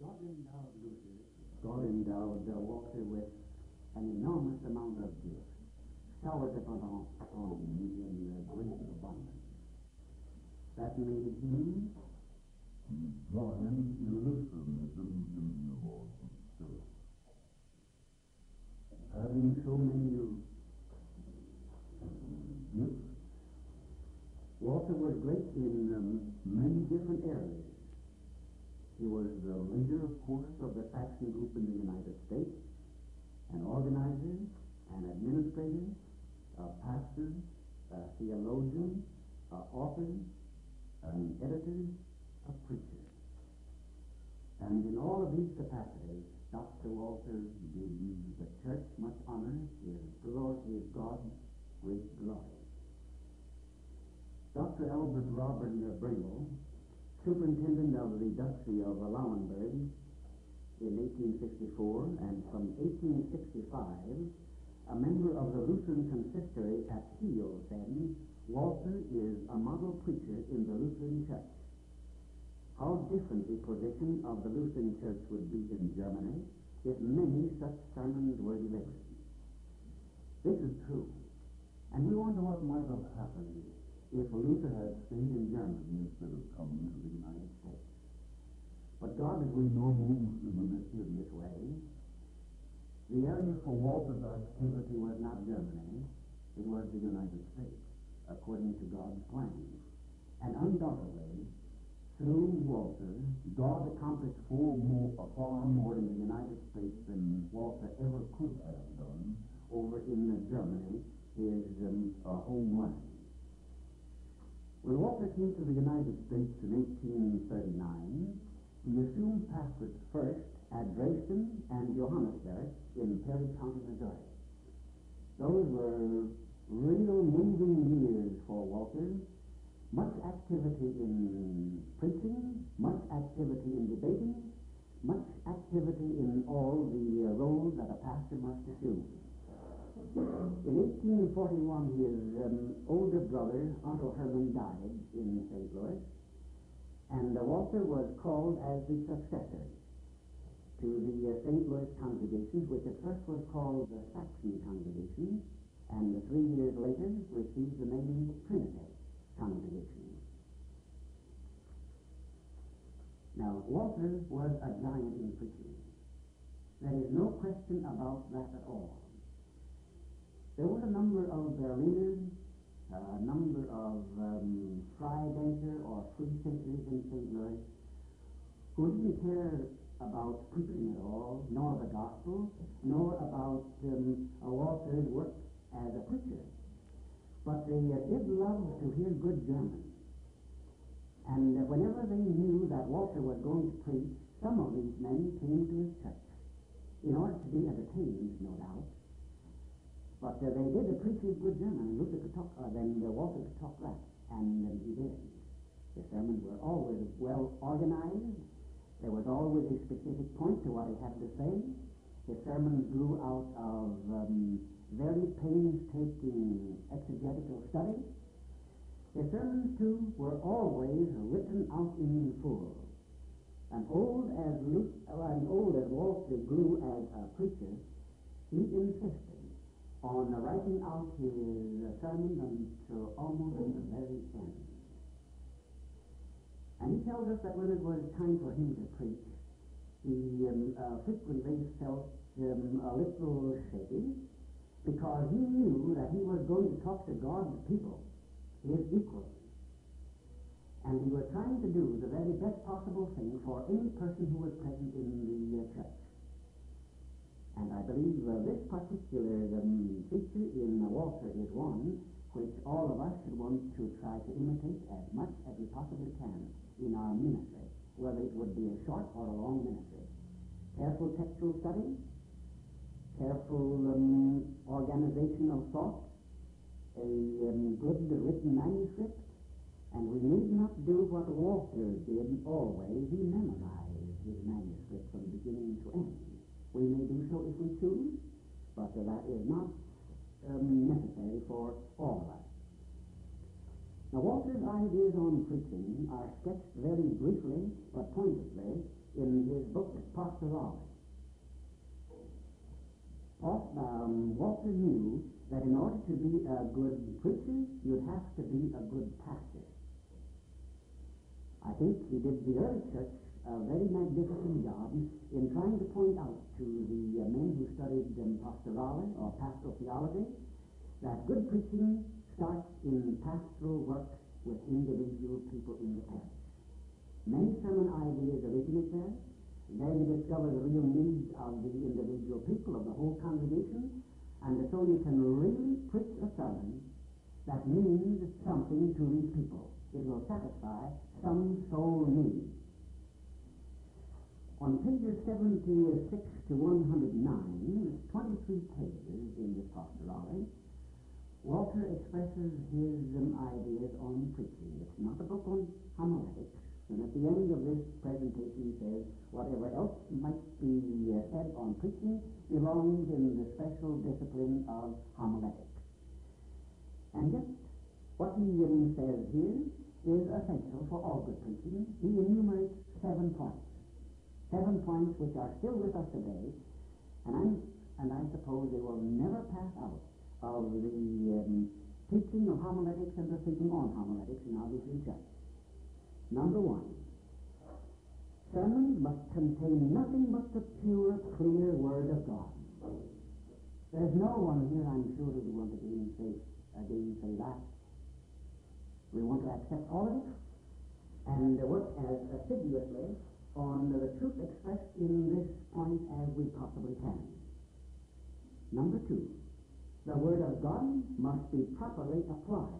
God endowed Walter with an enormous amount of gifts, showered upon him in great abundance. That made him having so many gifts. Walter was great in many different areas. He was the leader, of course, of the Saxon group in the United States, an organizer, an administrator, a pastor, a theologian, an author, an editor, a preacher. And in all of these capacities, Dr. Walter did the church much honor, his God great glory. Dr. Albert Robert Brable, superintendent of the Duchy of Lauenburg in 1864, and from 1865, a member of the Lutheran consistory at Kiel, said, Walter is a model preacher in the Lutheran Church. How different the position of the Lutheran Church would be in Germany if many such sermons were delivered. This is true. And we wonder what might have happened if Luther had stayed in Germany instead of coming to the United States. But God, as we know, moves in a mysterious way. The area for Walter's activity was not Germany, it was the United States, according to God's plan. And undoubtedly, through Walter, God accomplished far more in the United States than Walter ever could have done over in Germany, his homeland. When Walter came to the United States in 1839, he assumed pastorates first at Dresden and Johannesburg in Perry County, Missouri. Those were real moving years for Walter. Much activity in preaching, much activity in debating, much activity in all the roles that a pastor must assume. In 1841, his older brother, Otto Hermann, died in St. Louis, and Walter was called as the successor to the St. Louis congregation, which at first was called the Saxon congregation, and 3 years later received the name Trinity congregation. Now, Walter was a giant in preaching. There is no question about that at all. There were a number of Berliners, a number of Freidenker or Freethinkers in St. Louis who didn't care about preaching at all, nor the gospel, nor about Walter's work as a preacher. But they did love to hear good German. And whenever they knew that Walter was going to preach, some of these men came to his church in order to be entertained, no doubt. But they did appreciate good German, and Luther could talk, then Walter could talk that, and he did. The sermons were always well organized. There was always a specific point to what he had to say. His sermons grew out of very painstaking exegetical study. His sermons, too, were always written out in full. And old as Walter grew as a preacher, he insisted on writing out his sermon until almost the very end. And he tells us that when it was time for him to preach, he frequently felt a little shaky, because he knew that he was going to talk to God's people, his equals. And he was trying to do the very best possible thing for any person who was present in the church. And I believe this particular feature in Walter is one which all of us should want to try to imitate as much as we possibly can in our ministry, whether it would be a short or a long ministry. Careful textual study, careful organization of thought, a good written manuscript, and we need not do what Walter did always. He memorized his manuscript from beginning to end. We may do so if we choose, but that is not necessary for all of us. Now, Walter's ideas on preaching are sketched very briefly but pointedly in his book, Pastorale. Walter knew that in order to be a good preacher, you'd have to be a good pastor. I think he did the early church a very magnificent job in trying to point out to the men who studied pastorale or pastoral theology that good preaching starts in pastoral work with individual people in the parish. Many sermon ideas originate there. There you discover the real needs of the individual people of the whole congregation, and so you can really preach a sermon that means something to these people. It will satisfy some soul need. On pages 76 to 109, 23 pages in this pastorale, Walter expresses his ideas on preaching. It's not a book on homiletics, and at the end of this presentation he says, whatever else might be said on preaching belongs in the special discipline of homiletics. And yet, what he says here is essential for all good preaching. He enumerates 7 points. 7 points which are still with us today, and I suppose they will never pass out of the teaching of homiletics and the thinking on homiletics in our Lutheran Church. Number 1, sermons must contain nothing but the pure, clear Word of God. There's no one here, I'm sure, who want to say that. We want to accept all of it and work as assiduously on the truth expressed in this point as we possibly can. Number 2, the Word of God must be properly applied.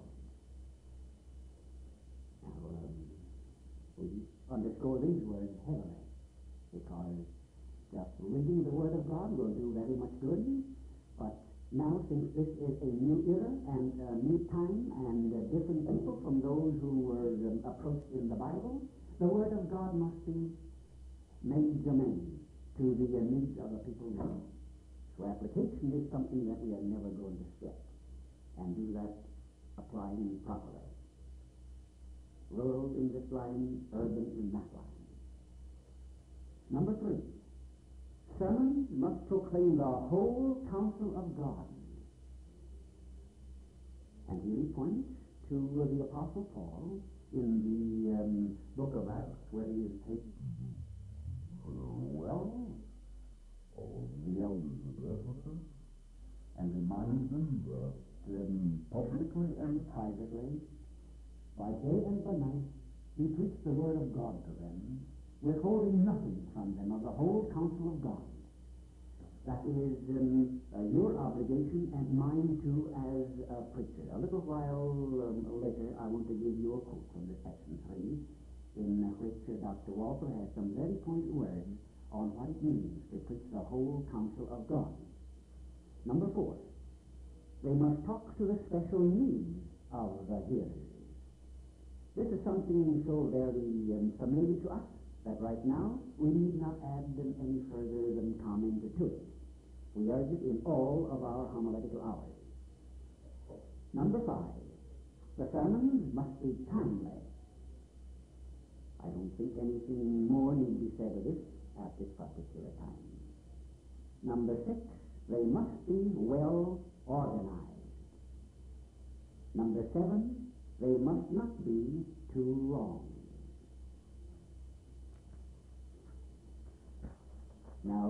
Now, we underscore these words heavily, because just reading the Word of God will do very much good, but now, since this is a new era and a new time and different people from those who were approached in the Bible, the Word of God must be made germane to the needs of the people now. So application is something that we are never going to skip, and do that applying properly. Rural in this line, urban in that line. Number 3, sermons must proclaim the whole counsel of God. And here he points to the Apostle Paul in the book of Acts, where he is taken well of the elders of Ephesus and reminds them publicly and privately, by day and by night, he preached the Word of God to them, withholding nothing from them of the whole counsel of God. That is your obligation and mine too as a preacher. A little while later, I want to give you a quote from the section 3, in which Dr. Walter has some very pointed words on what it means to preach the whole counsel of God. Number 4, they must talk to the special needs of the hearers. This is something so very familiar to us that right now we need not add any further comment to it. We urge it in all of our homiletical hours. Number 5, the sermons must be timely. I don't think anything more need be said of this at this particular time. Number 6, they must be well organized. Number 7, they must not be too long. Now,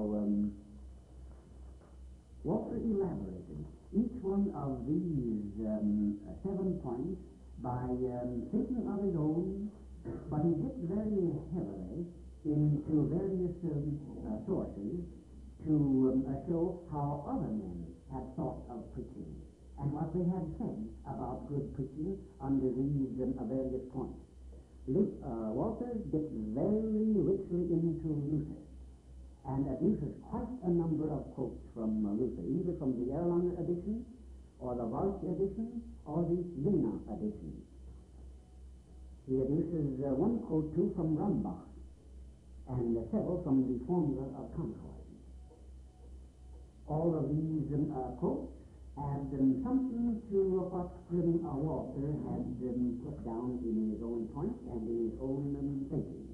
Walter elaborated each one of these 7 points by thinking of his own, but he hit very heavily into various sources to show how other men had thought of preaching and what they had said about good preaching under these various points. Walter gets very richly into Luther, and uses quite a number of quotes from Luther, either from the Erlanger edition, or the Walsh edition, or the Jena edition. He adduces one quote, too, from Rambach, and several from the Formula of Concord. All of these quotes And something to what Walter had put down in his own point and in his own thinking.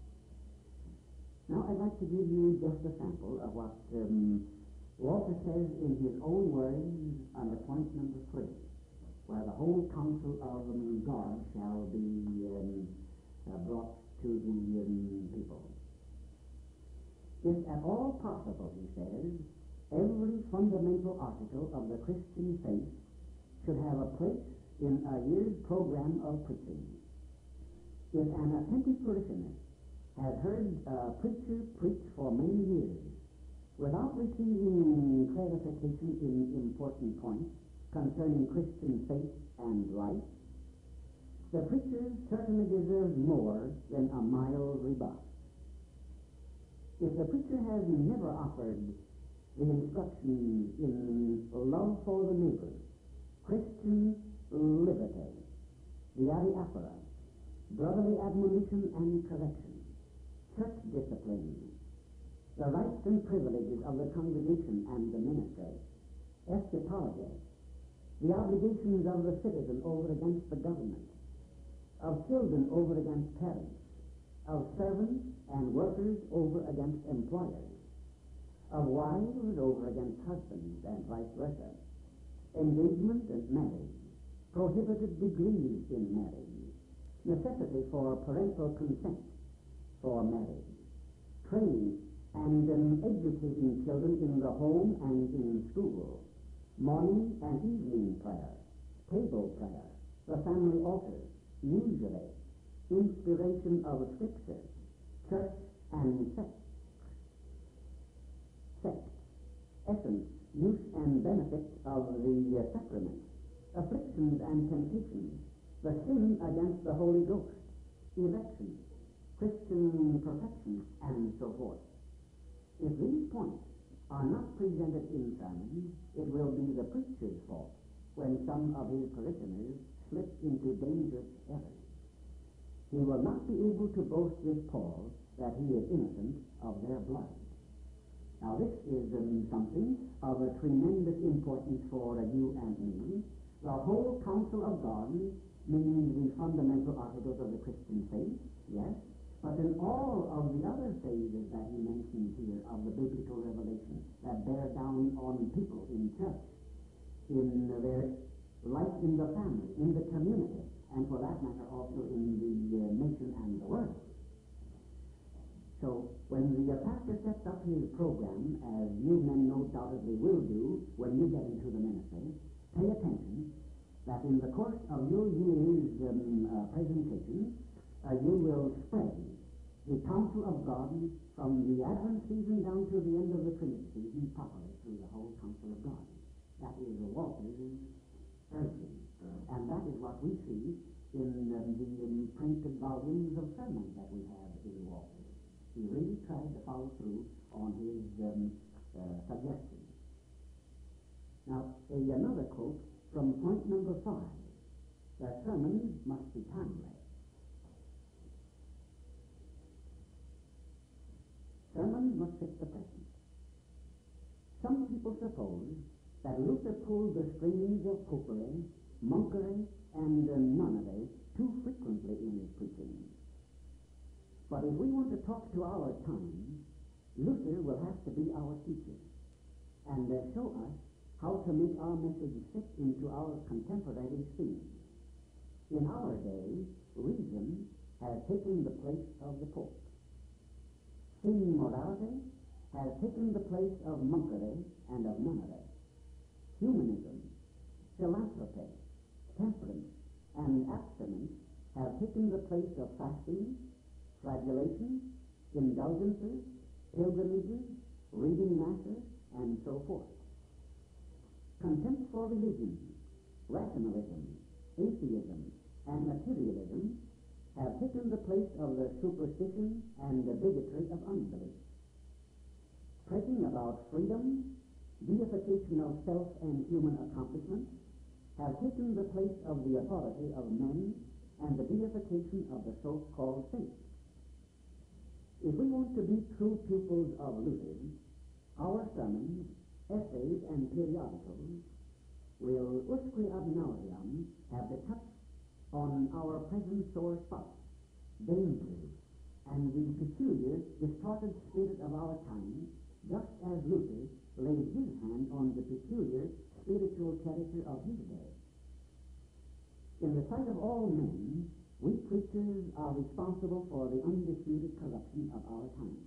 Now, I'd like to give you just a sample of what Walter says in his own words under point number 3, where the whole counsel of God shall be brought to the people. If at all possible, he says, every fundamental article of the Christian faith should have a place in a year's program of preaching. If an attentive parishioner has heard a preacher preach for many years without receiving clarification in important points concerning Christian faith and life, the preacher certainly deserves more than a mild rebuff. If the preacher has never offered the instruction in love for the neighbor, Christian liberty, the adiaphora, brotherly admonition and correction, church discipline, the rights and privileges of the congregation and the ministry, eschatology, the obligations of the citizen over against the government, of children over against parents, of servants and workers over against employers, of wives over against husbands and vice versa, engagement and marriage, prohibited degrees in marriage, necessity for parental consent for marriage, training and educating children in the home and in school, morning and evening prayer, table prayer, the family altar, usury, inspiration of Scripture, church and sect, essence, use and benefit of the sacraments, afflictions and temptations, the sin against the Holy Ghost, election, Christian perfection, and so forth. If these points are not presented in sermons, it will be the preacher's fault when some of his parishioners slip into dangerous errors. He will not be able to boast with Paul that he is innocent of their blood. Now this is something of a tremendous importance for you and me. The whole counsel of God means the fundamental articles of the Christian faith, yes, but in all of the other phases that he mentions here of the biblical revelation that bear down on people in church, in their life in the family, in the community, and for that matter also in the nation and the world. So when the pastor sets up his program, as you men no doubtedly will do when you get into the ministry, pay attention that in the course of your year's presentation, you will spread the counsel of God from the Advent season down to the end of the Trinity season properly through the whole counsel of God. That is Walter's urging. And that is what we see in the printed volumes of sermons that we have in Walter. He really tried to follow through on his suggestions. Now, another quote from point number 5. The sermons must be timely. Sermons must fit the present. Some people suppose that Luther pulled the strings of popery, monkery, and nunnery too frequently in his preaching. But if we want to talk to our time, Luther will have to be our teacher and show us how to make our message fit into our contemporary scene. In our day, reason has taken the place of the Pope. Sin morality has taken the place of monkery and of nunnery. Humanism, philanthropy, temperance, and abstinence have taken the place of fasting, flagellation, indulgences, pilgrimages, reading masses, and so forth. Contempt for religion, rationalism, atheism, and materialism have taken the place of the superstition and the bigotry of unbelief. Preaching about freedom, deification of self and human accomplishment have taken the place of the authority of men and the deification of the so-called saints. If we want to be true pupils of Luther, our sermons, essays, and periodicals will usque ad nauseam have to touch on our present sore spots, dangers, and the peculiar, distorted spirit of our time, just as Luther laid his hand on the peculiar spiritual character of his day. In the sight of all men, we preachers are responsible for the undisputed corruption of our time.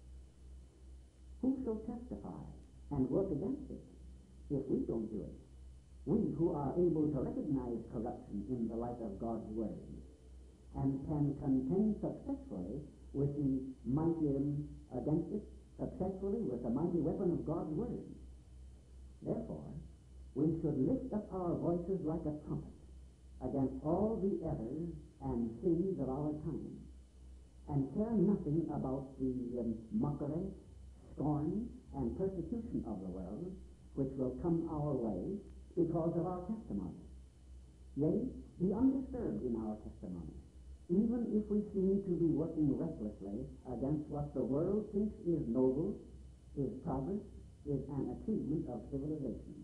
Who shall testify and work against it if we don't do it? We who are able to recognize corruption in the light of God's Word and can contend successfully with the mighty against it, successfully with the mighty weapon of God's Word. Therefore, we should lift up our voices like a trumpet against all the errors and sins of our time, and care nothing about the mockery, scorn, and persecution of the world, which will come our way because of our testimony. Yea, be undisturbed in our testimony, even if we seem to be working recklessly against what the world thinks is noble, is progress, is an achievement of civilization.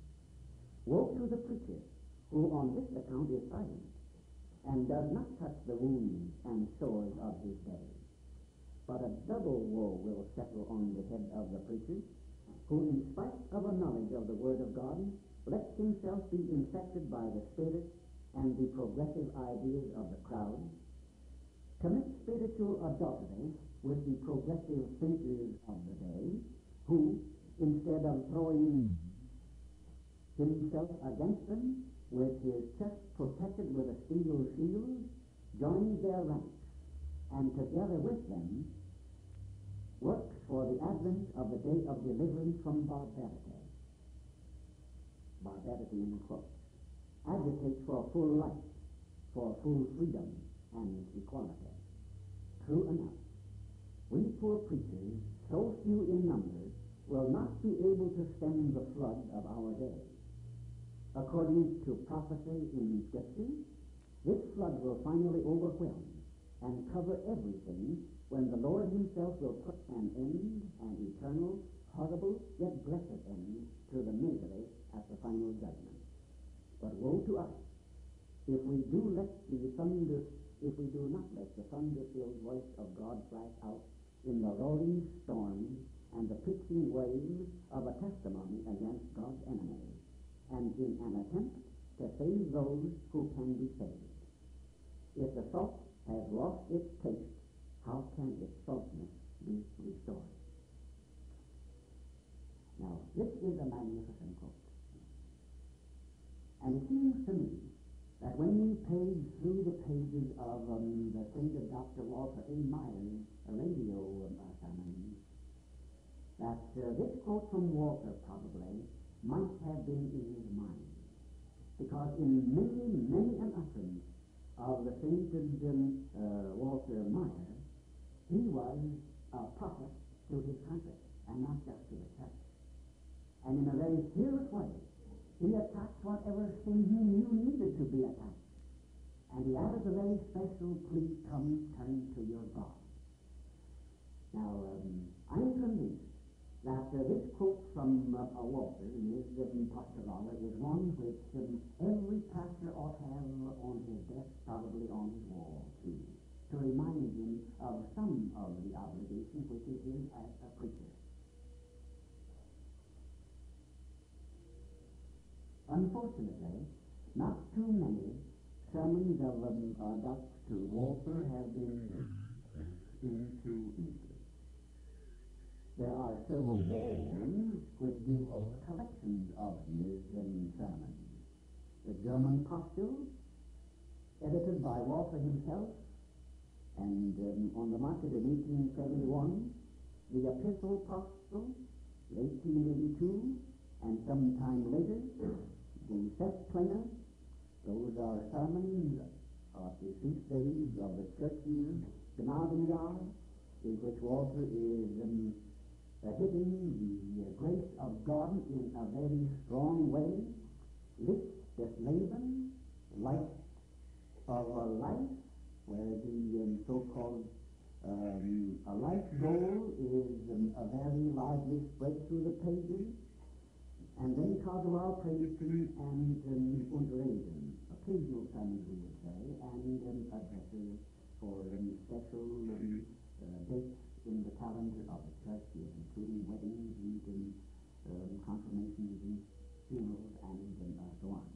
Woe to the preacher who on this account is silent and does not touch the wounds and sores of his day. But a double woe will settle on the head of the preacher who, in spite of a knowledge of the Word of God, lets himself be infected by the spirit and the progressive ideas of the crowd, commits spiritual adultery with the progressive thinkers of the day, who, instead of throwing himself against them with his chest protected with a steel shield, joins their ranks, and together with them works for the advent of the day of deliverance from barbarity. Barbarity in quotes. Agitates for full life, for full freedom and equality. True enough, we poor preachers, so few in number, will not be able to stem the flood of our day. According to prophecy in Scripture, this flood will finally overwhelm and cover everything when the Lord himself will put an end, an eternal, horrible, yet blessed end, to the misery at the final judgment. But woe to us if we do not let the thunder-filled voice of God flash out in the roaring storm and the pitching waves of a testimony against God's enemies, and in an attempt to save those who can be saved. If the salt has lost its taste, how can its saltness be restored? Now, this is a magnificent quote. And it seems to me that when we page through the pages of the St. Dr. Walter A. Myers' radio sermon, that this quote from Walter probably might have been in his mind. Because in many an utterance of the St. Walter Myers, he was a prophet to his country and not just to the church. And in a very serious way, he attacked whatever sin he knew needed to be attacked. And he added a very special plea, come, turn to your God. Now, I'm convinced that this quote from Walter in his Pastoralia is one which every pastor ought to have on his desk, probably on his wall, too, to remind him of some of the obligation which is his as a preacher. Unfortunately, not too many sermons of Dr. Walter have been into English. There are several volumes which give collections of his sermons. The German Postil, edited by Walter himself, and on the market in 1871, the Epistle Postil, 1882, and sometime later, the Festklinger. Those are sermons of the feast days of the church year, Gnadenjahr, in which Walter is hitting the grace of God in a very strong way. Licht des Lebens, light of a life, where the so-called a life goal is a very lively spread through the pages. And then Caldwell Princeton and Unterreden, occasional sermons we would say, and addresses for special dates in the calendar of the church year, including weddings and confirmations and funerals and so on.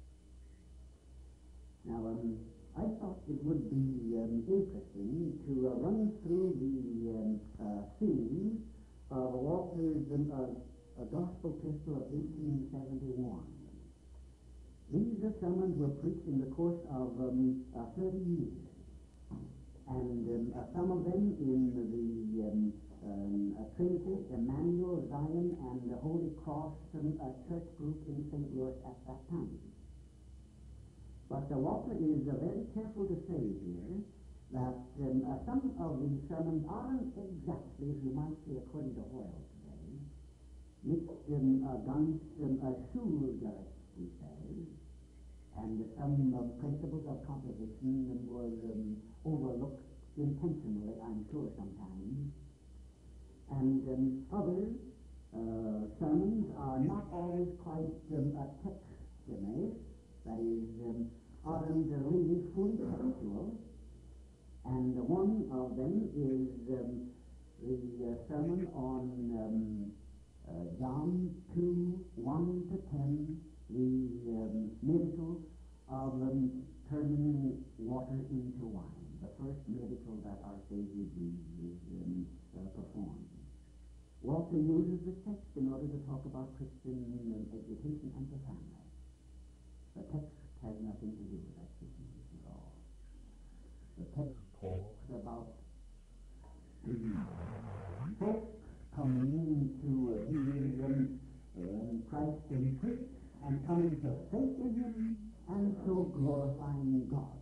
Now, I thought it would be interesting to run through the themes of Walter's Gospel Epistle of 1871. These sermons were preached in the course of 30 years, and some of them in the Trinity, Emmanuel, Zion, and the Holy Cross church group in St. Louis at that time. But Walter is very careful to say here that some of these sermons aren't exactly, as you might say, according to Hoyle today, nicht ganz schulgerecht, he says, and some principles of composition were overlooked intentionally, I'm sure, sometimes. And other sermons are not always quite text-based, that is, aren't really fully textual. And one of them is the sermon on John 2, 1 to 10, the miracle of turning water into wine, the first miracle that our Savior Jesus performed. Walter uses the text in order to talk about Christian education and the family. The text has nothing to do with that situation at all. The text talks about folks coming to hear Christ in preach and coming to faith in Him and so glorifying God.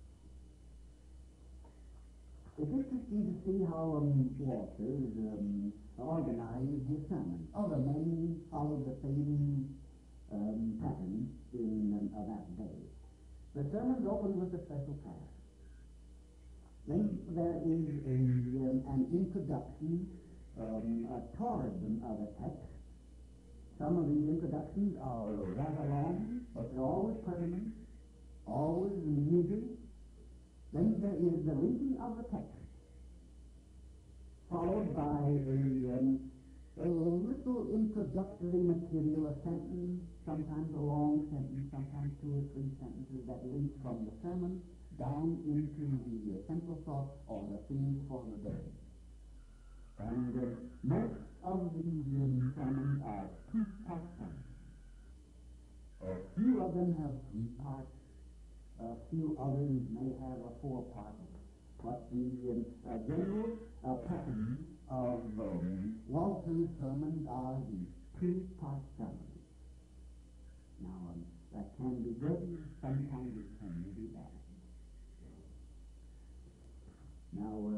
It's interesting to see how Walter organized his sermon. Other men followed the same pattern in that day. The sermons open with a special prayer. Then there is an introduction toward the text. Some of these introductions are rather long, but they're always pertinent, always meager. Then there is the reading of the text, followed by a little introductory material, a sentence, sometimes a long sentence, sometimes 2 or 3 sentences that lead from the sermon down into the central thought or the theme for the day. And most of these sermons are 2-part sermons. A few of them have 3 parts. A few others may have a 4-part. But the general pattern of Walter's sermons are these 2-part sermons. Now, that can be good, sometimes it can be bad. Now,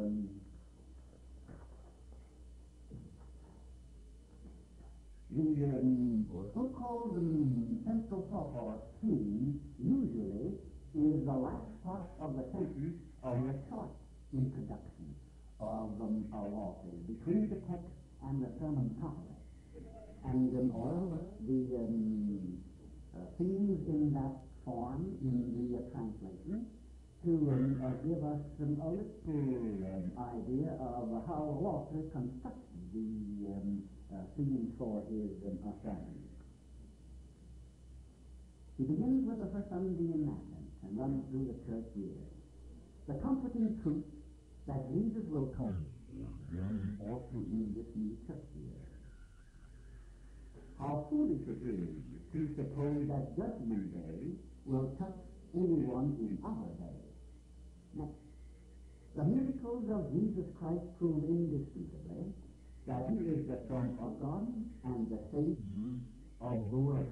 the so-called central thought or theme usually is the last part of the sentence of a short introduction of Walter, between the text and the sermon proper. And all the themes in that form in the translation to give us a little idea of how Walter constructed the themes for his sermon. He begins with the first Sunday in Advent and runs through the church year. The comforting truth that Jesus will come also in this new church year. How foolish it is to suppose that Judgment Day will touch anyone in our day. Next, the miracles of Jesus Christ prove indisputably that He is the Son of God and the Savior of the world.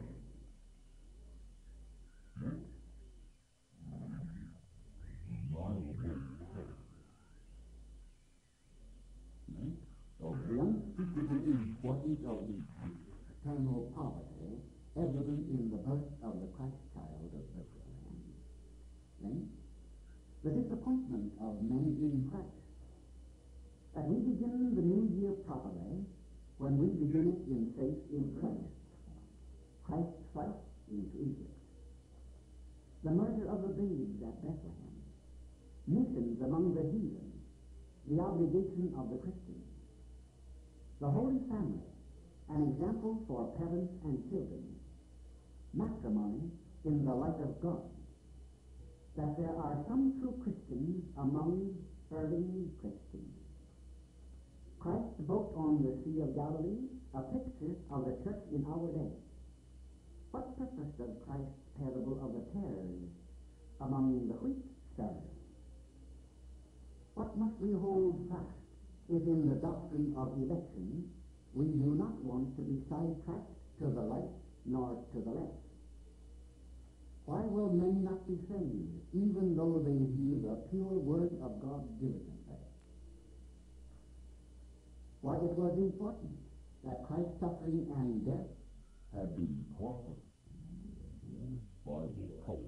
The unspeakable importance of the eternal poverty evident in the birth of the Christ child of Bethlehem. Then, the disappointment of many in Christ. That we begin the new year properly when we begin it in faith in Christ. Christ's flight into Egypt, the murder of the babes at Bethlehem, missions among the heathen, the obligation of the Christians, the Holy Family, an example for parents and children, matrimony in the light of God, that there are some true Christians among early Christians. Christ's boat on the Sea of Galilee, a picture of the church in our day. What purpose does Christ's parable of the tares among the wheat serve? What must we hold fast if in the doctrine of election we do not want to be sidetracked to the right nor to the left? Why will men not be saved, even though they hear the pure word of God diligently? Why it was important that Christ's suffering and death have been taught by the power.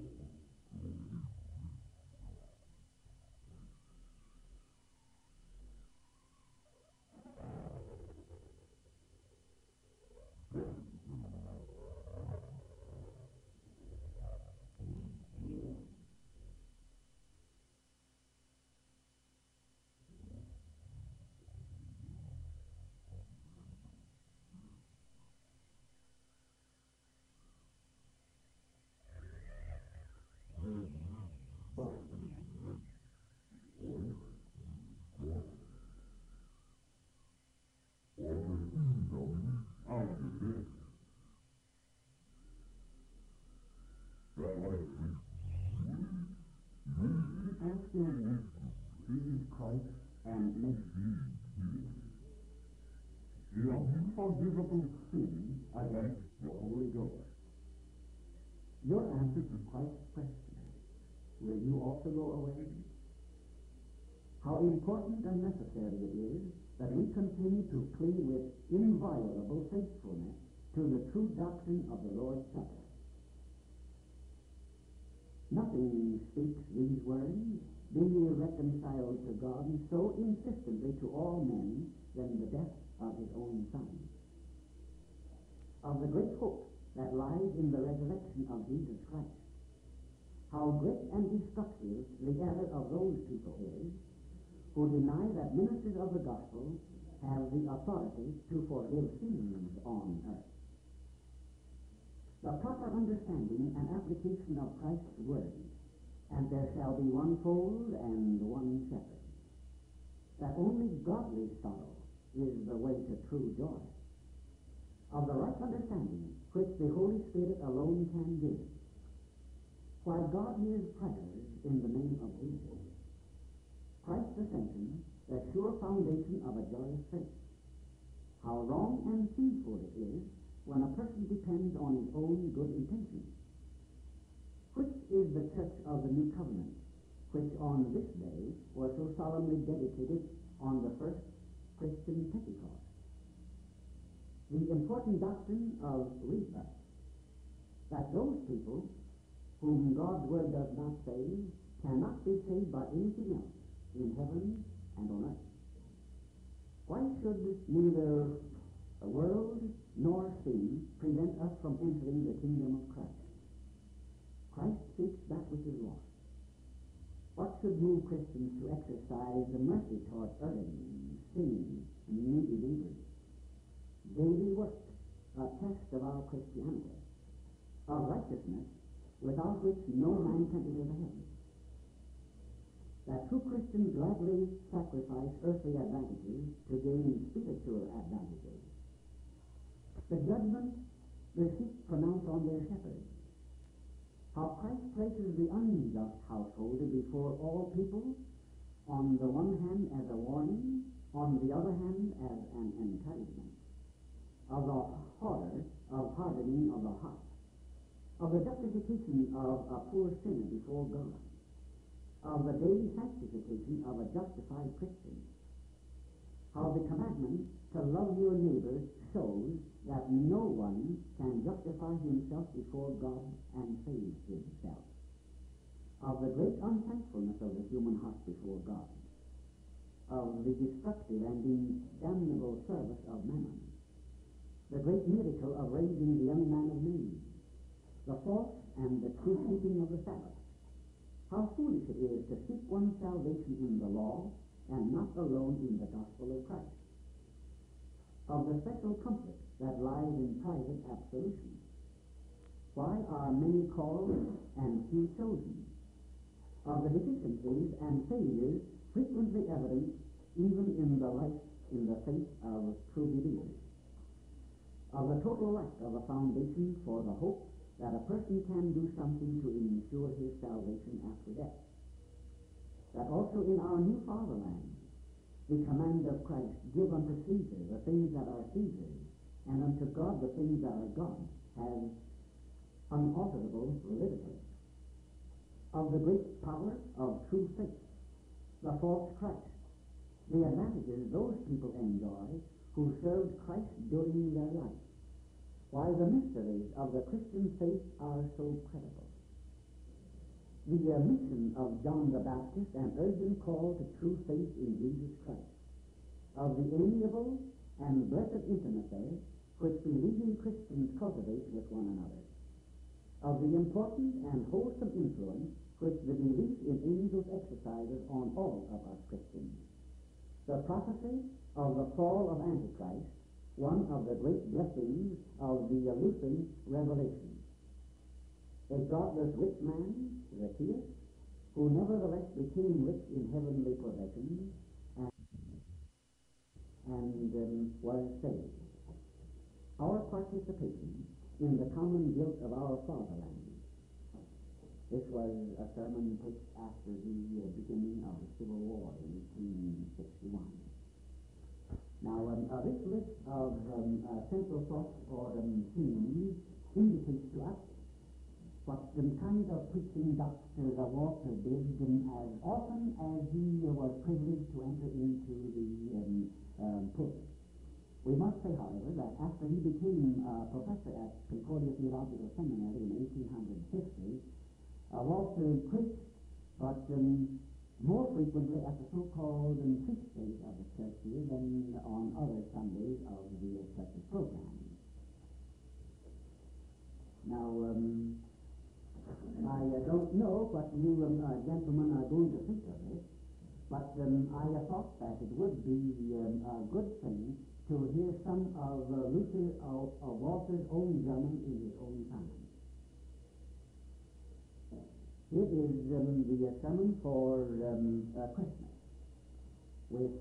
Jesus Christ and make the unforgivable sin against the Holy Ghost. Your answer to Christ's question, will you also go away? How important and necessary it is that we continue to cling with inviolable faithfulness to the true doctrine of the Lord's Supper. Nothing speaks these words, "Be ye reconciled to God," so insistently to all men than the death of his own Son. Of the great hope that lies in the resurrection of Jesus Christ. How great and destructive the error of those people is who deny that ministers of the gospel have the authority to forgive sins on earth. The proper understanding and application of Christ's word, and there shall be one fold and one shepherd. That only godly sorrow is the way to true joy. Of the right understanding, which the Holy Spirit alone can give. Why God hears prayers in the name of Jesus. Christ's ascension, the sure foundation of a joyous faith. How wrong and sinful it is when a person depends on his own good intentions. Which is the church of the New Covenant, which on this day was so solemnly dedicated on the first Christian Pentecost? The important doctrine of rebirth, that those people whom God's word does not save cannot be saved by anything else in heaven and on earth. Why should neither the world nor sin prevent us from entering the kingdom of Christ? Christ seeks that which is lost. What should move Christians to exercise the mercy toward erring, sinning, and needy believers? Daily work, a test of our Christianity, of righteousness, without which no man can enter the heaven. That true Christians gladly sacrifice earthly advantages to gain spiritual advantages. The judgment the sheep pronounce on their shepherds. How Christ places the unjust householder before all people, on the one hand as a warning, on the other hand as an encouragement. Of the horror of hardening of the heart. Of the justification of a poor sinner before God. Of the daily sanctification of a justified Christian. How the commandment to love your neighbor shows that no one can justify himself before God and save himself. Of the great unthankfulness of the human heart before God. Of the destructive and damnable service of mammon. the great miracle of raising the young man of Nain, the false and the true keeping of the Sabbath. How foolish it is to seek one's salvation in the law and not alone in the gospel of Christ. Of the special comfort that lies in private absolution. Why are many called and few chosen? Of the deficiencies and failures frequently evident even in the faith of true believers. Of the total lack of a foundation for the hope that a person can do something to ensure his salvation after death. That also in our new fatherland, the command of Christ, give unto Caesar the things that are Caesar's, and unto God the things that are God's, has unalterable validity. Of the great power of true faith, the false Christ, the advantages those people enjoy who served Christ during their life, why the mysteries of the Christian faith are so credible. The mission of John the Baptist and urgent call to true faith in Jesus Christ, of the amiable and blessed intimacy which believing Christians cultivate with one another, of the important and wholesome influence which the belief in angels exercises on all of us Christians, the prophecy of the fall of Antichrist, one of the great blessings of the Lutheran revelation. A godless rich man, Zacchaeus, who nevertheless became rich in heavenly possessions and was saved. Our participation in the common guilt of our fatherland. This was a sermon preached after the beginning of the Civil War in 1861. Now, this list of central thoughts or themes indicates to us what kind of preaching Dr. Walter did as often as he was privileged to enter into the pulpit. We must say, however, that after he became professor at Concordia Theological Seminary in 1850, Walter preached, but more frequently at the so-called feast days of the church here than on other Sundays of the church's program. Now, I don't know what you gentlemen are going to think of this, but I thought that it would be a good thing to hear some of Walter's own sermon in his own time. Here is the sermon for Christmas, with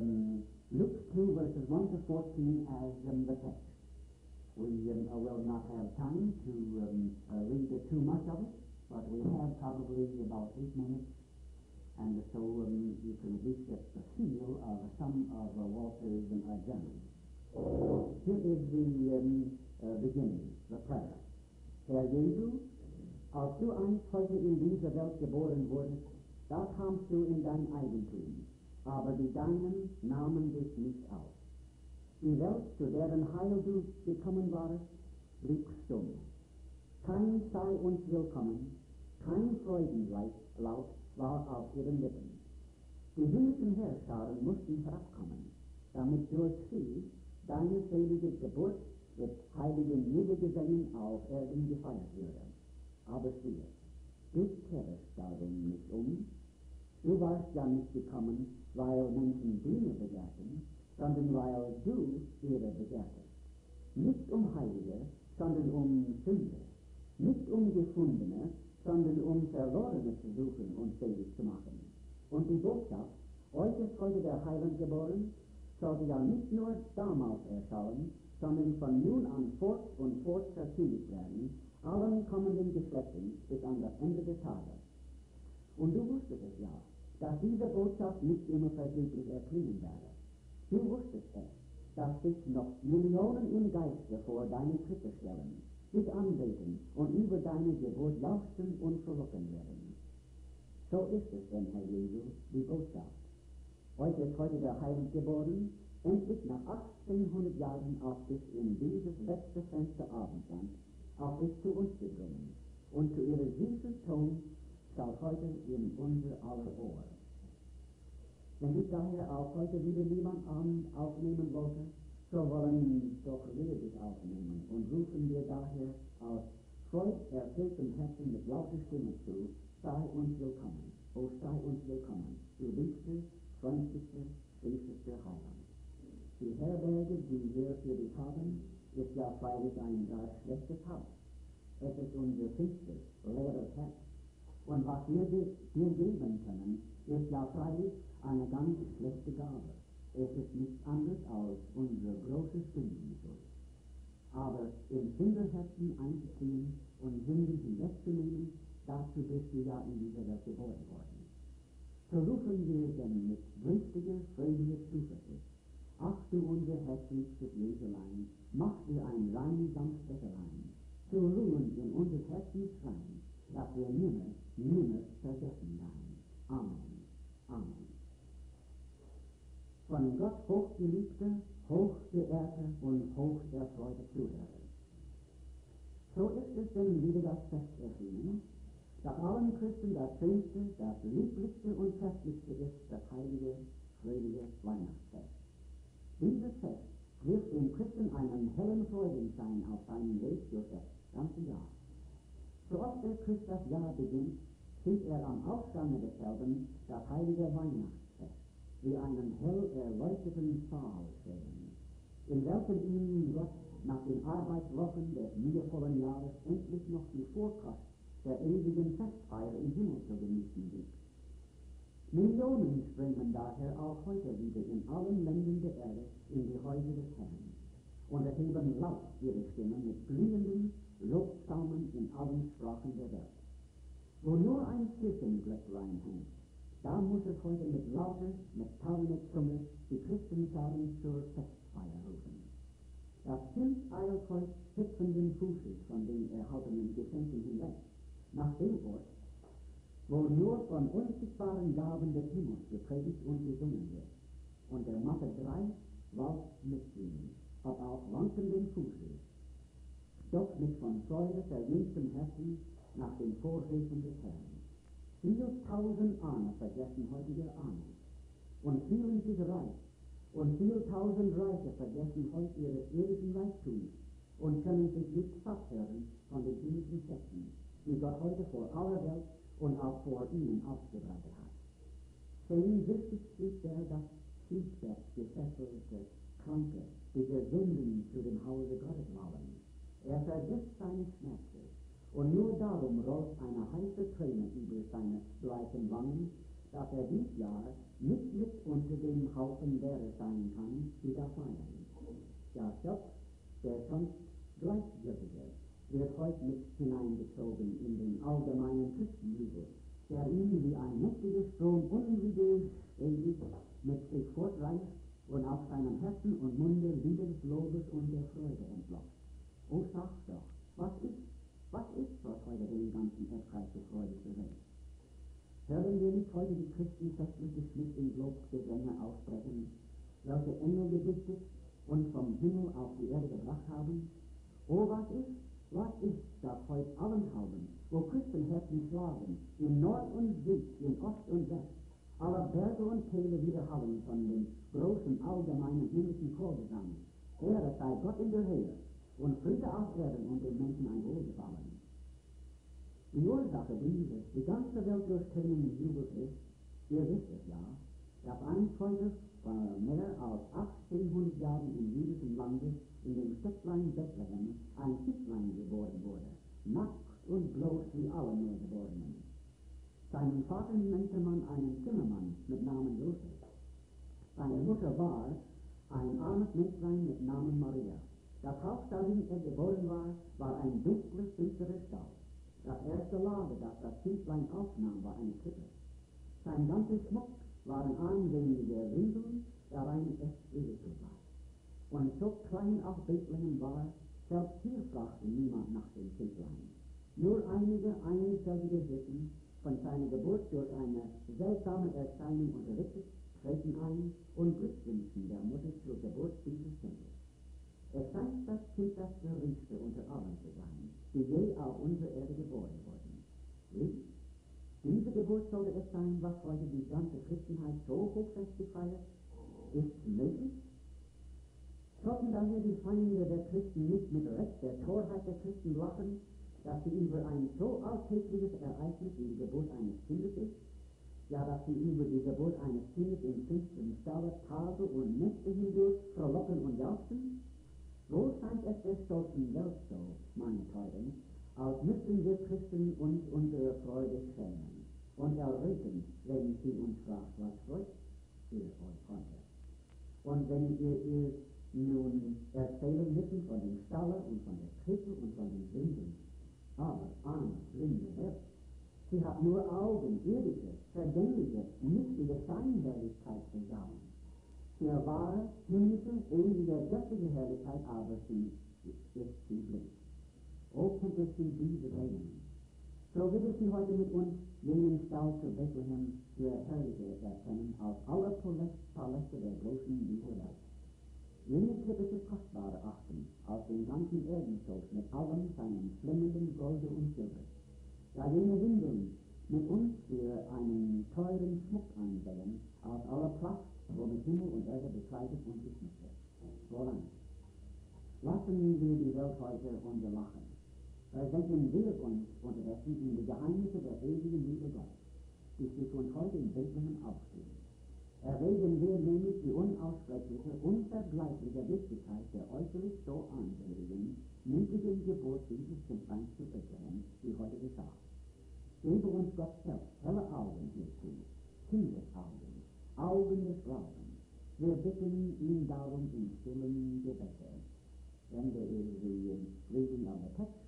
Luke 2 verses 1 to 14 as the text. We will not have time to read too much of it, but we have probably about 8 minutes, and so you can at least get the feel of some of Walter's sermon. Here is the beginning, the prayer. Herr Jesu, als du einst heute in dieser Welt geboren wurdest, da kamst du in dein Eigentum, aber die Deinen nahmen dich nicht auf. Die Welt, zu deren Heil du gekommen warst, blieb stumm. Kein sei uns willkommen, kein Freudenlaut war auf ihren Lippen. Die himmlischen Heerscharen mussten herabkommen, damit durch sie deine selige Geburt mit heiligen Liedergesängen auf Erden gefeiert würde. Aber siehe, du kehrst darum nicht um. Du warst ja nicht gekommen, weil Menschen Dinge begehrten, sondern weil du ihre begehrtest. Nicht um Heilige, sondern um Sünder. Nicht um Gefundene, sondern um Verlorene zu suchen und selig zu machen. Und die Botschaft, euch ist heute der Heiland geboren, sollte ja nicht nur damals erschallen, sondern von nun an fort und fort verkündigt werden, allen kommenden Geschlechten bis an das Ende des Tages. Und du wusstest es ja, dass diese Botschaft nicht immer vergeblich erklingen werde. Du wusstest es, dass sich noch Millionen im Geiste vor deine Krippe stellen, dich anbeten und über deine Geburt jauchzen und verlocken werden. So ist es denn, Herr Jesu, die Botschaft. Euch ist heute der Heiland geboren, endlich nach 1800 Jahren auf dich in dieses letzte Fensterabendland, auf dich zu uns gedrungen, und zu ihrem süßen Ton schaut heute in unser aller Ohr. Wenn ich daher auch heute wieder niemand aufnehmen wollte, So wollen doch wir dich aufnehmen und rufen dir daher aus freuderfülltem Herzen mit lauter Stimme zu, sei uns willkommen, o sei uns willkommen, du liebste, freundlichste, süßeste Heiland. Die Herberge, die wir für dich haben, ist ja freilich ein gar schlechtes Haus. Es ist unser finstes, leeres Herz. Und was wir dir geben können, ist ja freilich eine ganz schlechte Gabe. Es ist nichts anderes als unsere große Sündenschuld. Aber in Kinderherzen einzuziehen und Sünden hinwegzunehmen, dazu bist du ja in dieser Welt geboren worden. So rufen wir denn mit brünstiger, fröhlicher Zuversicht. Ach du unser herzlichstes Jeselein, mach dir ein rein Samtbetterein, zu ruhen in unser Herzensschrein, dass wir nimmer vergessen dein. Amen. Amen. Von Gott hochgeliebte, hochgeehrte und hocherfreute Zuhörer. So ist es denn wieder das Fest erschienen, das allen Christen das schönste, das lieblichste und festlichste ist, das heilige, fröhliche Weihnachtsfest. Dieses Fest wirft dem Christen einen hellen Freudenschein auf seinen Weg durch das ganze Jahr. So oft der Christ das Jahr beginnt, sieht er am Ausgange desselben das heilige Weihnachtsfest, wie einen hell erleuchteten Saal sehen, in welchem ihm Gott nach den Arbeitswochen des mühevollen Jahres endlich noch die Vorkost der ewigen Festfeier im Himmel zu genießen gibt. Millionen springen daher auch heute wieder in allen Ländern der Erde in die Häuser des Herrn und erheben laut ihre Stimmen mit glühenden Lobpsalmen in allen Sprachen der Welt. Wo nur ein Kirchenglöcklein hängt, da muss es heute mit lauter, metallene Zunge die Christenscharen zur Festfeier rufen. Das Kind eilt heute hüpfenden Fußes von den erhaltenen Geschenken hinweg, nach dem Ort, wo nur von unsichtbaren Gaben des Himmels gepredigt und gesungen wird. Und der Matte 3 walzt mit ihm, ob auch wankenden Fußes, doch mit von Freude verjüngtem Herzen nach den Vorhöfen des Herrn. 4.000 Ahnen vergessen heute ihr Ahnen und fühlen sich reich, und 4.000 Reiche vergessen heute ihres irdischen Reichtums und können sich nicht satt hören von den himmlischen Schätzen, die Gott heute vor aller Welt und auch vor ihnen ausgebreitet hat. Sehnsüchtig ist der das Fließbett gefesselte Kranke, die Gesunden zu dem Hause Gottes wollen. Er vergisst seine Schmerzen, und nur darum rollt eine heiße Träne über seine bleichen Wangen, dass er dies Jahr nicht mit unter dem Haufen derer sein kann, die da feiern. Ja, Gott, der sonst Gleichgültige, wird heute mit hineingezogen in den allgemeinen Christenjubel, der ihn wie ein mächtiger Strom unwiderstehlich mit sich fortreißt und auf seinem Herzen und Munde Lieder des Lobes und der Freude entlockt. O sag doch, was heute den ganzen Erdkreis zur Freude bewegt? Hören wir nicht heute die Christen festliche Schmidt in Lobgesänge aussprechen, welche Engel gedichtet und vom Himmel auf die Erde gebracht haben? O was ist, das heute allenthalben, wo Christenherzen schlagen, in Nord und Süd, in Ost und West, aller Berge und Täler widerhallen von dem großen allgemeinen himmlischen Chorgesang. Ehre sei Gott in der Höhe und Friede auf Erden und den Menschen ein Wohlgefallen. Die Ursache dieses, die ganze Welt durchdringenden Jubels ist, ihr wisst es ja, dass einst heute vor mehr als 1800 Jahren im jüdischen Lande in dem Städtlein Bethlehem ein Kindlein geboren wurde, nackt und bloß wie alle Neugeborenen. Seinen Vater nannte man einen Zimmermann mit Namen Josef. Seine Mutter war ein armes Mädchen mit Namen Maria. Das Haus, darin er geboren war ein dunkler, finsterer Stall. Das erste Lager, das Kindlein aufnahm, war eine Krippe. Sein ganzer Schmuck waren ansehnliche Windeln, darein es Eseltür war. Und so klein auch Bethlehem war, selbst hier fragte niemand nach dem Kindlein. Nur einige einfältige Sitten, von seiner Geburt durch eine seltsame Erscheinung unterrichtet, treten ein und glückwünschen der Mutter zur Geburt dieses Kindes. Es scheint das Kind das geringste unter allen zu sein, die je auf unserer Erde geboren wurden. Wie? Diese Geburt sollte es sein, was heute die ganze Christenheit so hochfestlich feiert? Ist möglich? So sollten daher die Feinde der Christen nicht mit Recht der Torheit der Christen lachen, dass sie über ein so alltägliches Ereignis wie die Geburt eines Kindes ist, ja, dass sie über die Geburt eines Kindes im finsteren Stalle Tage und Nächte hindurch frohlocken und jauchzen? Wo scheint es der stolzen Welt so, meine Teuren, als müssten wir Christen uns unsere Freude schämen und erregen, wenn sie uns fragt, was freut ihr euch heute? Und wenn ihr nun erzählen müssen von dem Stalle und von der Krippe und von den Winden, aber arme, blinde Welt, sie hat nur Augen, irdische, vergängliche, nichtige Scheinherrlichkeit zu schauen. Für wahre, himmlische, ewige, göttliche Herrlichkeit, aber sie ist sie blind. O könnte sie diese sehen. So wird es sie heute mit uns, jenen Stall zu Bethlehem, für Herrliche erkennen, auf aller Paläste der großen dieser Welt. Jene kritische Kostbare achten, aus dem ganzen Erdenstoß mit allem seinem flimmenden Golde und Silber. Ja, jene Windeln mit uns für einen teuren Schmuck einsehen, aus aller Pracht, womit Himmel und Erde bekleidet und geschmückt wird. Woran? Lassen wir die Welt heute unser Lachen. Versenken wir uns unterdessen in die Geheimnisse der ewigen Liebe Gottes, die sich uns heute in Bethlehem aufstehen. Erwägen wir nämlich die unaussprechliche, unvergleichliche Wichtigkeit der äußerlich so ansehnlichen, niedrigen Geburt dieses Kindleins zu Bethlehem, die heute geschah. Gebe uns Gott selbst helle Augen hierzu, Kindesaugen, Augen des Glaubens. Wir bitten ihn darum in stillen Gebete. Then there is the reading of the text,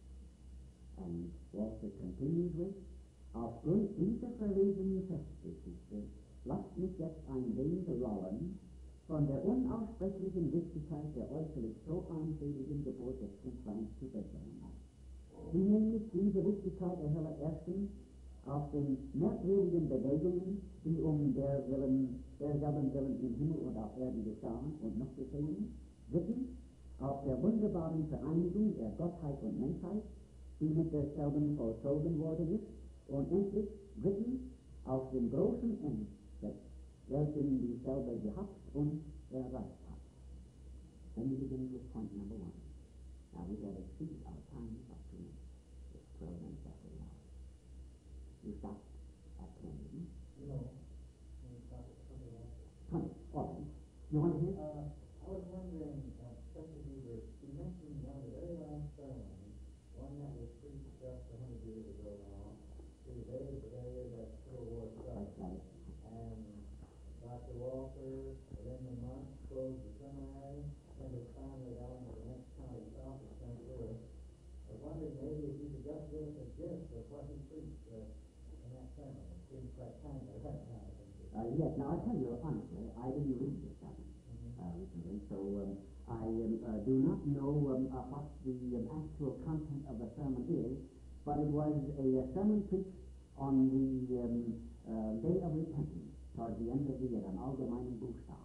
and Walter continues with, aufgrund dieser verlesenen Festgeschichte lasst mich jetzt ein wenig rollen von der unaussprechlichen Wichtigkeit der äußerlich so armseligen Geburt des Kindleins zu Bethlehem. Wie nämlich diese Wichtigkeit erhelle erstens auf den merkwürdigen Bewegungen, die derselben Willen im Himmel und auf Erden geschahen und noch geschehen. Drittens, auf der wunderbaren Vereinigung der Gottheit und Menschheit, die mit derselben vollzogen worden ist. Und endlich, drittens, auf den großen Ernst, welchen dieselbe gehabt und erreicht hat. Then we begin with point number 1. Now we have exceeded our time up to 12 minutes after the hour. You stop at 10, didn't you? No. We stop at 21. 20. All right. You want to hear? I was wondering, Professor Huber, you mentioned one of the very last ceremonies, one that was preached just 100 years ago now, to the day that Civil War started. That's right. And Dr. Walker, Lyndon Monk closed the seminary, and was finally out into the next county south of St. Louis. I was wondering maybe if you could just give us a gist of what he preached in that sermon. It seems quite timely right now. Yes, now I'll tell you honestly, I didn't read this sermon recently, so I do not know what the actual content of the sermon is, but it was a sermon preached on the Day of Repentance, towards the end of the year, an Allgemeinen Buchstag.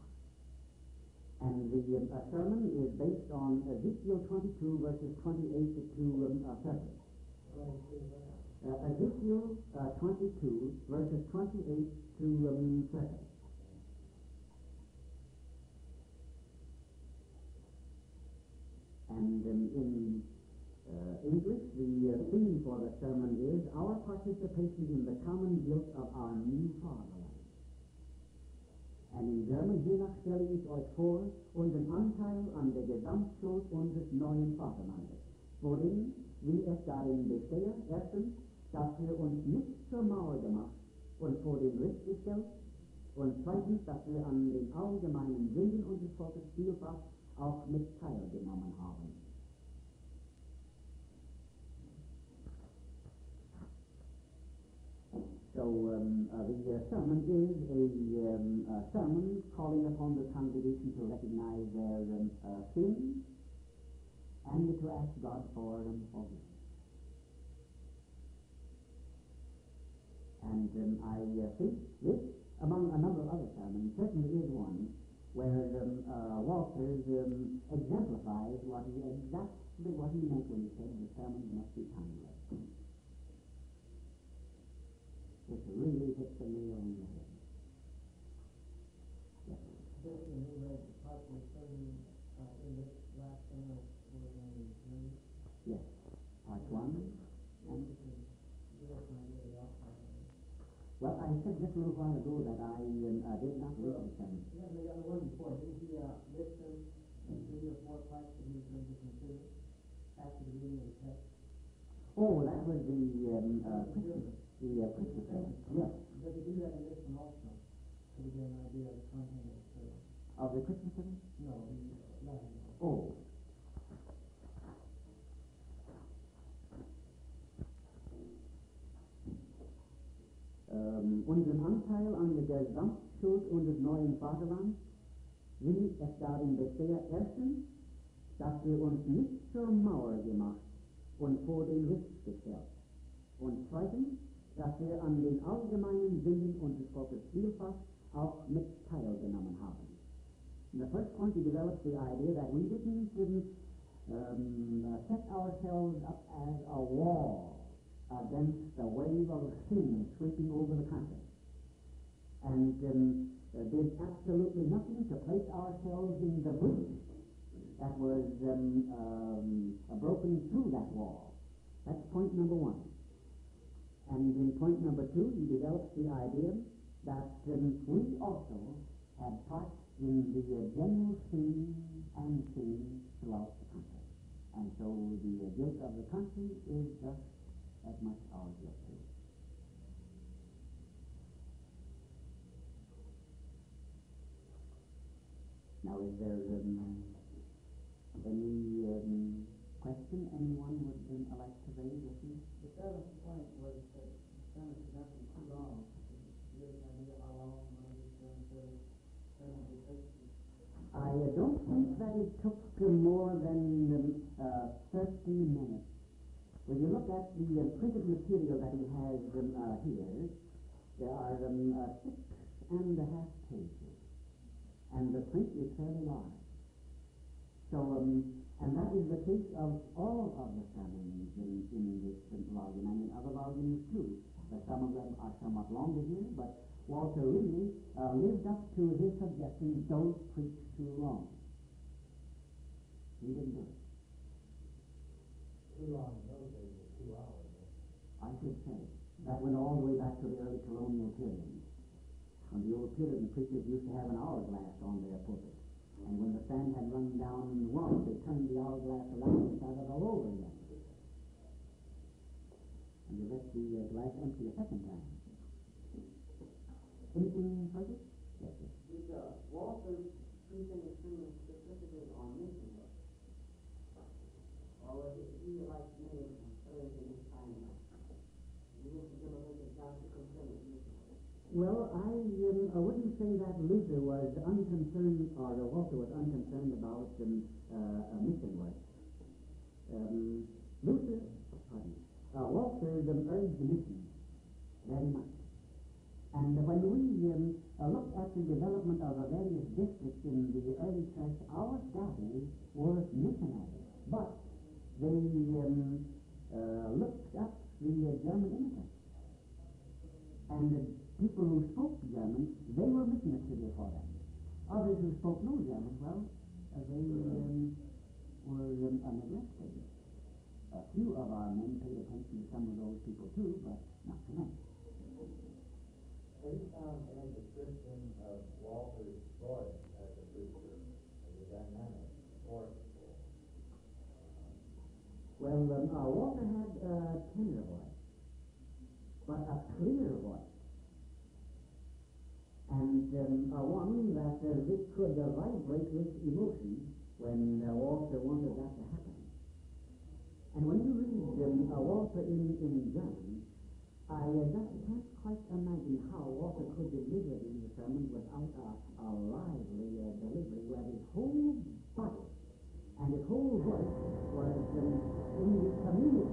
And the sermon is based on Ezekiel 22, verses 28 to 30. Ezekiel 22, verses 28 to 30. And in English, the theme for the sermon is our participation in the common guilt of our new fatherland. And in German, hiernach stelle ich euch vor, unseren Anteil an der Gesamtschuld unseres neuen Vaterlandes, worin, wie es darin bestehe, erstens, dass wir uns nicht zur Mauer gemacht und vor den Gericht gestellt, und zweitens, dass wir an den allgemeinen Sünden unseres Volkes vielfach auch mit teilgenommen haben. So the sermon is a sermon calling upon the congregation to recognize their sins and to ask God for forgiveness. And I think this, among a number of other sermons, certainly is one where Walter exemplifies exactly what he meant when he said the sermon must be timeless. It really hits the nail on the head. Yes. When we read the part of the sermon in this last summer was on June. Yes. Part 1. And, Give us an idea of the outline. well, I said just a little while ago that I did not read the sermon. Yeah, we got the one before. Didn't he list them 3 or 4 parts that he was going to consider after the reading of the text? Oh, that was the Christmas sermon. Yes. Does he do that in this one also? So we get an idea of the content of the sermon? Of the Christmas sermon? No, the Latin one. Oh. Unseren Anteil an der Gesamtschuld unseres neuen Vaterlands will es darin bestehen, erstens, dass wir uns nicht zur Mauer gemacht und vor den Riss gestellt. Und zweitens, dass wir an den allgemeinen Willen unseres Volkes vielfach auch mit teilgenommen haben. In the first point, he develops the idea that we didn't set ourselves up as a wall against the wave of sin sweeping over the country, and did absolutely nothing to place ourselves in the breach that was broken through that wall. That's point number 1. And in point number 2, he develops the idea that we also had part in the general sin and sin throughout the country. And so the guilt of the country is just as much our guilt too. Now, is there any question anyone would like to raise with me? The 7th point was that the sermon should not be too long. Do you have an idea how long one of these sermon would take? I don't think that it took more than 30 minutes. When you look at the printed material that he has here, there are 6.5 pages, and the print is fairly large. So, and that is the case of all of the sermons in this volume, and in other volumes too. Some of them are somewhat longer here, but Walter really lived up to his suggestion, don't preach too long. He didn't do it. Too long in those days was 2 hours. I should say. That went all the way back to the early colonial period. When the old Puritan preachers used to have an hourglass on their pulpit. And when the sand had run down once, they turned the hourglass around and started all over again. And they let the glass empty a second time. Anything further? Yes, sir. Did Walter preach any sermon specifically on mission work? Or was he like many others in his time? You have to give a look at Dr. Concerning mission work. Well, I wouldn't say that Luther was unconcerned, or Walter was unconcerned about mission work. Walter urged the mission very much. And when we look at the development of the various districts in the early church, our daddies were missionaries, but they looked up the German immigrants. And the people who spoke German, they were mission material for them. Others who spoke no German, well, they were neglected. A few of our men paid attention to some of those people too, but not too many. Have you found any description of Walter's voice as a preacher, as a dynamic, forceful? Well, Walter had a tender voice, but a clear voice, and one that it could vibrate with emotion when Walter wanted that to happen. And when you read Walter in German, I just can't quite imagine how Walter could deliver these sermons without a lively delivery where his whole body and his whole voice was in the communication